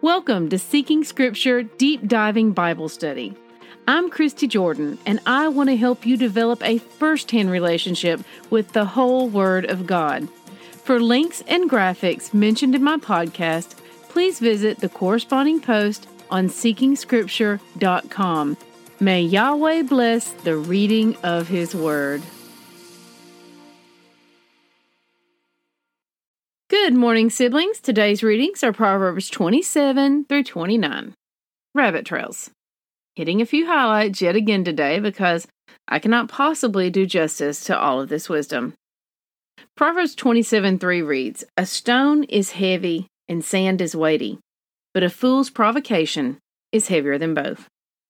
Welcome to Seeking Scripture Deep Diving Bible Study. I'm Christy Jordan, and I want to help you develop a first-hand relationship with the whole Word of God. For links and graphics mentioned in my podcast, please visit the corresponding post on seekingscripture.com. May Yahweh bless the reading of His Word. Good morning, siblings. Today's readings are Proverbs 27 through 29. Rabbit trails. Hitting a few highlights yet again today because I cannot possibly do justice to all of this wisdom. Proverbs 27:3 reads, "A stone is heavy and sand is weighty, but a fool's provocation is heavier than both."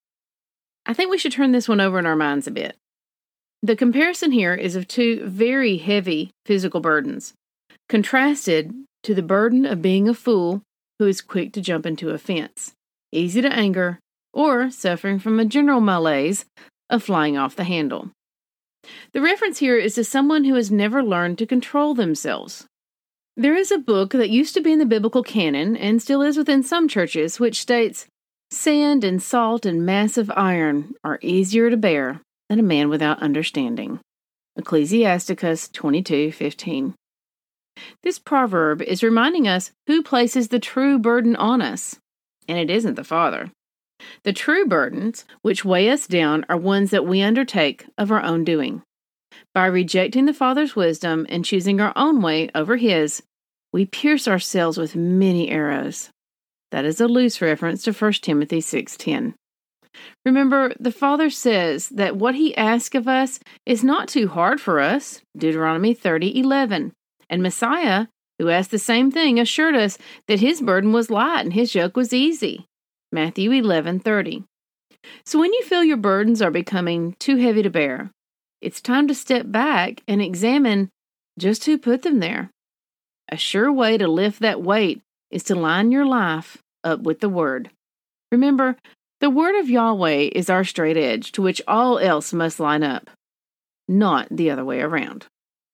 I think we should turn this one over in our minds a bit. The comparison here is of two very heavy physical burdens, contrasted to the burden of being a fool who is quick to jump into a fence, easy to anger, or suffering from a general malaise of flying off the handle. The reference here is to someone who has never learned to control themselves. There is a book that used to be in the biblical canon and still is within some churches, which states, "Sand and salt and massive iron are easier to bear than a man without understanding." Ecclesiasticus 22:15. This proverb is reminding us who places the true burden on us, and it isn't the Father. The true burdens which weigh us down are ones that we undertake of our own doing. By rejecting the Father's wisdom and choosing our own way over His, we pierce ourselves with many arrows. That is a loose reference to 1 Timothy 6:10. Remember, the Father says that what He asks of us is not too hard for us, Deuteronomy 30:11. And Messiah, who asked the same thing, assured us that His burden was light and His yoke was easy, Matthew 11:30. So when you feel your burdens are becoming too heavy to bear, it's time to step back and examine just who put them there. A sure way to lift that weight is to line your life up with the Word. Remember, the Word of Yahweh is our straight edge to which all else must line up, not the other way around.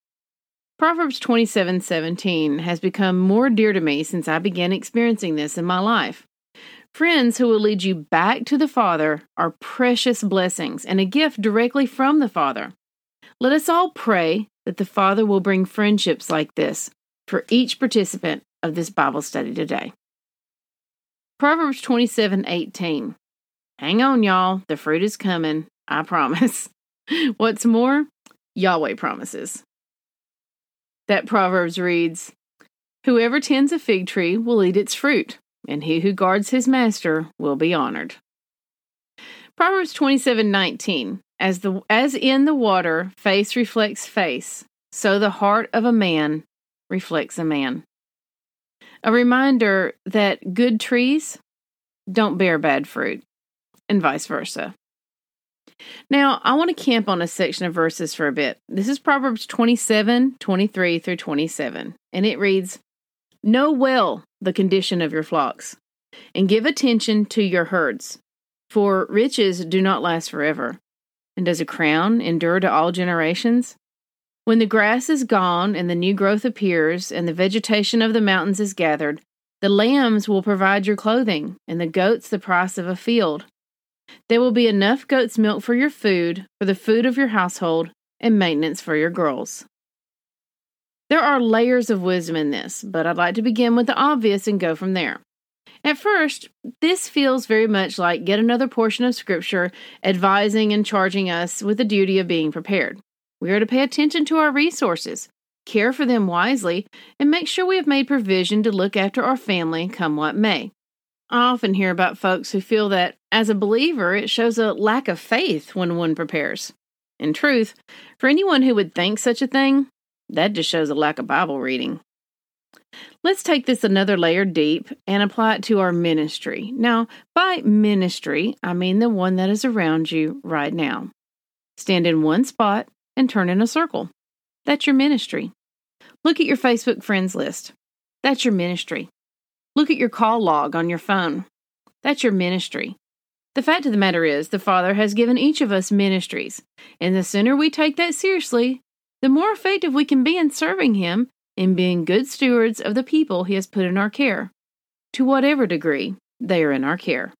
Proverbs 27:17 has become more dear to me since I began experiencing this in my life. Friends who will lead you back to the Father are precious blessings and a gift directly from the Father. Let us all pray that the Father will bring friendships like this for each participant of this Bible study today. Proverbs 27:18. Hang on, y'all. The fruit is coming. I promise. What's more, Yahweh promises. That Proverbs reads, "Whoever tends a fig tree will eat its fruit, and he who guards his master will be honored." Proverbs 27:19, As in the water face reflects face, so the heart of a man reflects a man. A reminder that good trees don't bear bad fruit, and vice versa. Now, I want to camp on a section of verses for a bit. This is Proverbs 27:23 through 27, and it reads, "Know well the condition of your flocks, and give attention to your herds, for riches do not last forever, and does a crown endure to all generations? When the grass is gone and the new growth appears, and the vegetation of the mountains is gathered, the lambs will provide your clothing, and the goats the price of a field. There will be enough goat's milk for your food, for the food of your household, and maintenance for your girls." There are layers of wisdom in this, but I'd like to begin with the obvious and go from there. At first, this feels very much like yet another portion of Scripture advising and charging us with the duty of being prepared. We are to pay attention to our resources, care for them wisely, and make sure we have made provision to look after our family come what may. I often hear about folks who feel that, as a believer, it shows a lack of faith when one prepares. In truth, for anyone who would think such a thing, that just shows a lack of Bible reading. Let's take this another layer deep and apply it to our ministry. Now, by ministry, I mean the one that is around you right now. Stand in one spot and turn in a circle. That's your ministry. Look at your Facebook friends list. That's your ministry. Look at your call log on your phone. That's your ministry. The fact of the matter is, the Father has given each of us ministries, and the sooner we take that seriously, the more effective we can be in serving Him and being good stewards of the people He has put in our care. to whatever degree they are in our care.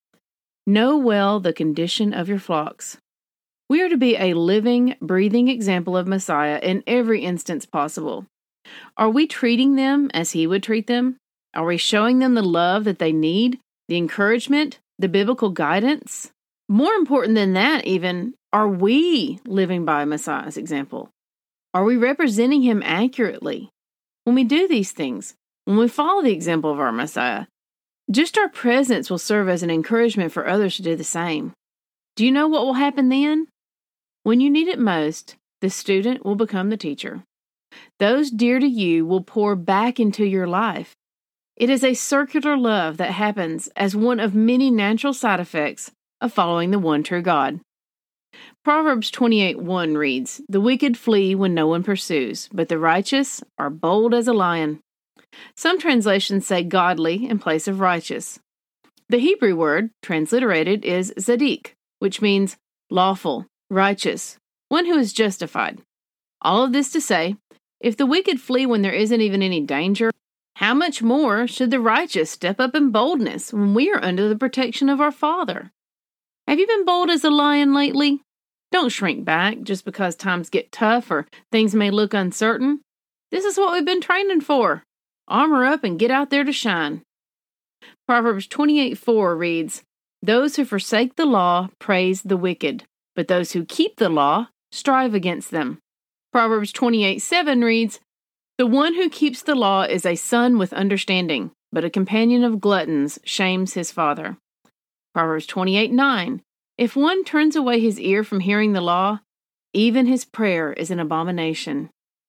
Know well the condition of your flocks. We are to be a living, breathing example of Messiah in every instance possible. Are we treating them as He would treat them? Are we showing them the love that they need, the encouragement, the biblical guidance? More important than that even, are we living by Messiah's example? Are we representing Him accurately? When we do these things, when we follow the example of our Messiah, just our presence will serve as an encouragement for others to do the same. Do you know what will happen then? When you need it most, the student will become the teacher. Those dear to you will pour back into your life. It is a circular love that happens as one of many natural side effects of following the one true God. Proverbs 28:1 reads, "The wicked flee when no one pursues, but the righteous are bold as a lion." Some translations say godly in place of righteous. The Hebrew word transliterated is tzaddik, which means lawful, righteous, one who is justified. All of this to say, if the wicked flee when there isn't even any danger, how much more should the righteous step up in boldness when we are under the protection of our Father? Have you been bold as a lion lately? Don't shrink back just because times get tough or things may look uncertain. This is what we've been training for. Armor up and get out there to shine. Proverbs 28:4 reads, "Those who forsake the law praise the wicked, but those who keep the law strive against them." Proverbs 28:7 reads, "The one who keeps the law is a son with understanding, but a companion of gluttons shames his father." Proverbs 28:9, "If one turns away his ear from hearing the law, even his prayer is an abomination."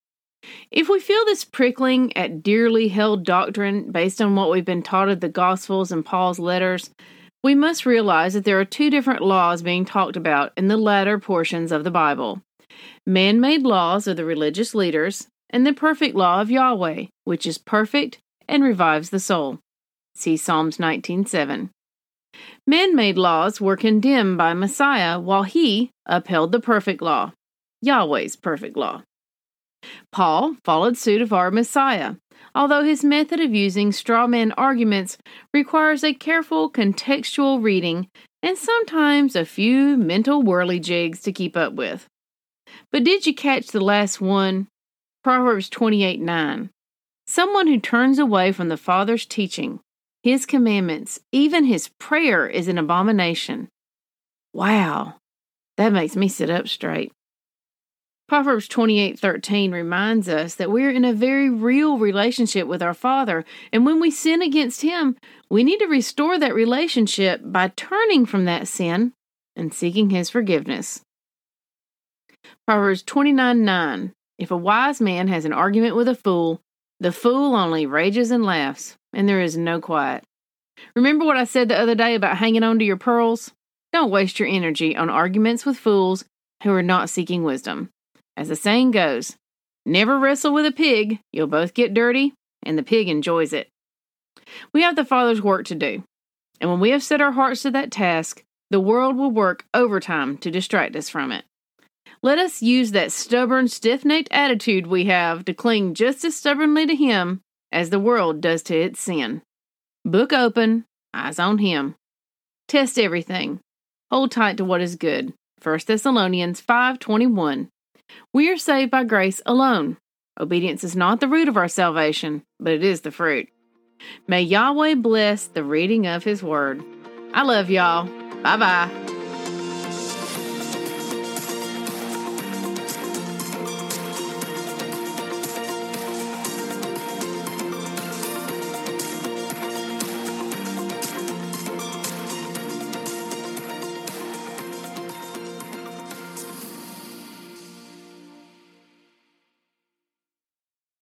If we feel this prickling at dearly held doctrine based on what we've been taught of the Gospels and Paul's letters, we must realize that there are two different laws being talked about in the latter portions of the Bible. Man-made laws of the religious leaders, and the perfect law of Yahweh, which is perfect and revives the soul. See Psalms 19:7. Man-made laws were condemned by Messiah while He upheld the perfect law, Yahweh's perfect law. Paul followed suit of our Messiah, although his method of using straw man arguments requires a careful contextual reading and sometimes a few mental whirly-jigs to keep up with. But did you catch the last one? Proverbs 28:9. Someone who turns away from the Father's teaching, His commandments, even His prayer is an abomination. Wow, that makes me sit up straight. Proverbs 28:13 reminds us that we're in a very real relationship with our Father, and when we sin against Him, we need to restore that relationship by turning from that sin and seeking His forgiveness. Proverbs 29:9. If a wise man has an argument with a fool, the fool only rages and laughs, and there is no quiet. Remember what I said the other day about hanging on to your pearls? Don't waste your energy on arguments with fools who are not seeking wisdom. As the saying goes, never wrestle with a pig, you'll both get dirty, and the pig enjoys it. We have the Father's work to do, and when we have set our hearts to that task, the world will work overtime to distract us from it. Let us use that stubborn, stiff-necked attitude we have to cling just as stubbornly to Him as the world does to its sin. Book open, eyes on Him. Test everything. Hold tight to what is good. 1 Thessalonians 5:21. We are saved by grace alone. Obedience is not the root of our salvation, but it is the fruit. May Yahweh bless the reading of His word. I love y'all. Bye-bye.